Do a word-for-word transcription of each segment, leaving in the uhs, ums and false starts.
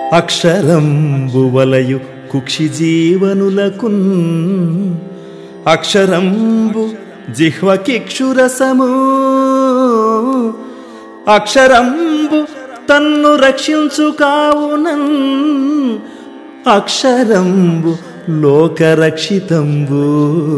అక్షరంబు వలయు కుక్షి జీవనులకున్ అక్షరంబు జిహ్వకిక్షురసము అక్షరంబు తన్ను రక్షించు కావునన్ అక్షరంబు లోకరక్షితంబు.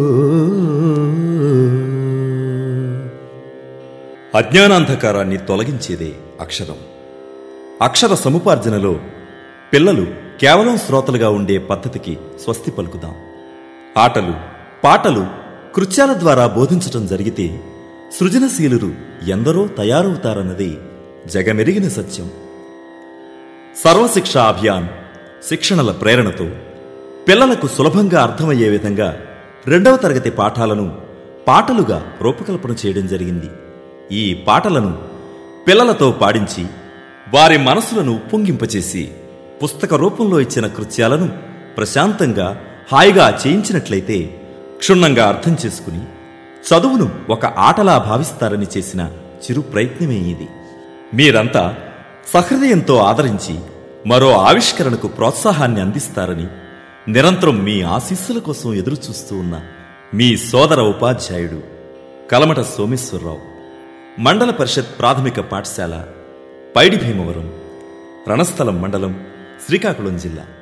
అజ్ఞానాంధకారాన్ని తొలగించేదే అక్షరం. అక్షర సముపార్జనలో పిల్లలు కేవలం శ్రోతలుగా ఉండే పద్ధతికి స్వస్తి పలుకుదాం. ఆటలు పాటలు కృత్యాల ద్వారా బోధించటం జరిగితే సృజనశీలురు ఎందరో తయారవుతారన్నది జగమెరిగిన సత్యం. సర్వశిక్షా అభియాన్ శిక్షణల ప్రేరణతో పిల్లలకు సులభంగా అర్థమయ్యే విధంగా రెండవ తరగతి పాఠాలను పాటలుగా రూపకల్పన చేయడం జరిగింది. ఈ పాటలను పిల్లలతో పాడించి వారి మనసులను ఉప్పొంగింపచేసి పుస్తక రూపంలో ఇచ్చిన కృత్యాలను ప్రశాంతంగా హాయిగా చేయించినట్లయితే క్షుణ్ణంగా అర్థం చేసుకుని చదువును ఒక ఆటలా భావిస్తారని చేసిన చిరు ప్రయత్నమే ఇది. మీరంతా సహృదయంతో ఆదరించి మరో ఆవిష్కరణకు ప్రోత్సాహాన్ని అందిస్తారని నిరంతరం మీ ఆశీస్సుల కోసం ఎదురుచూస్తూ ఉన్న మీ సోదర ఉపాధ్యాయుడు కలమట సోమేశ్వరరావు, మండల పరిషత్ ప్రాథమిక పాఠశాల, పైడి భీమవరం, రణస్థలం మండలం, శ్రీకాకుళం జిల్లా.